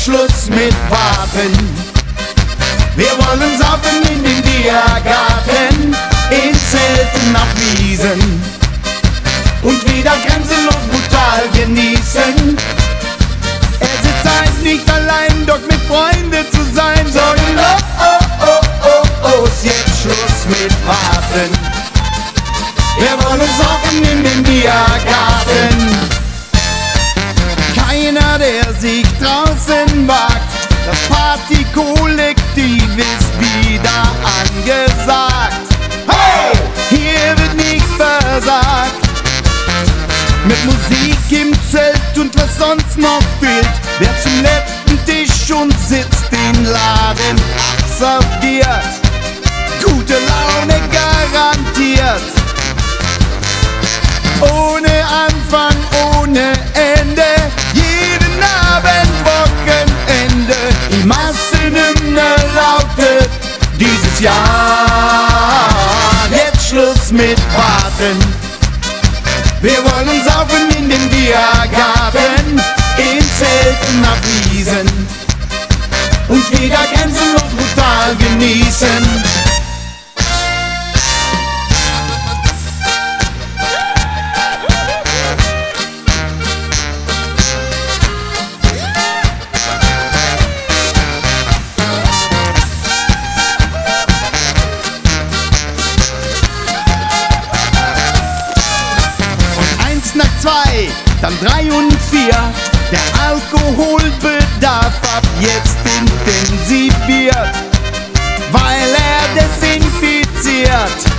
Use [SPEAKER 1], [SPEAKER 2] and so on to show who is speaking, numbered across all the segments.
[SPEAKER 1] Schluss mit Warten. Wir wollen saufen in den Biergarten, in Zelten auf Wiesen und wieder grenzenlos brutal genießen. Es ist Zeit, nicht allein, doch mit Freunden zu sein. Sagen oh, ist jetzt Schluss mit Warten. Wir wollen saufen in den Biergarten. Keiner, der sich draußen wagt, das Partykollektiv ist wieder angesagt. Hey, hier wird nicht versagt. Mit Musik im Zelt und was sonst noch fehlt. Wer zum letzten Tisch und sitzt, den Laden abserviert. Gute Laune garantiert. Ohne Anfang, ohne Ende. Jeden Abend Wochenende. Die Massenhymne lautet dieses Jahr. Jetzt Schluss mit Warten. Wir wollen saufen in den Biergarten, in Zelten auf Wiesen und wieder grenzenlos brutal genießen. Nach 2, dann 3 und 4. Der Alkoholbedarf ab jetzt intensiviert, weil er desinfiziert.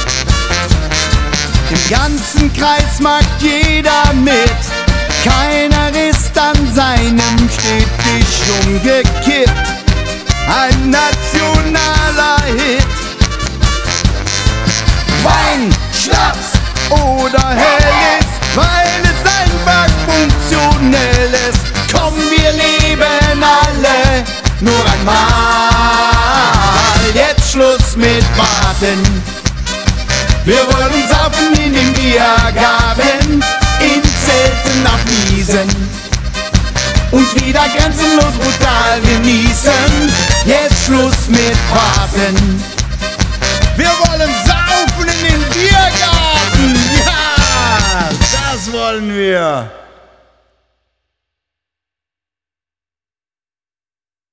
[SPEAKER 1] Im ganzen Kreis macht jeder mit. Keiner ist an seinem Stehtisch umgekippt. Ein nationaler Hit. Wein, Schnaps oder Helles, weil es einfach funktionell ist. Komm, wir leben alle nur einmal. Jetzt Schluss mit Warten. Wir wollen saufen in den Biergarten, in Zelten auf Wiesen und wieder grenzenlos brutal genießen. Jetzt Schluss mit Warten. Wir wollen saufen in den Biergarten. Ja, das wollen wir.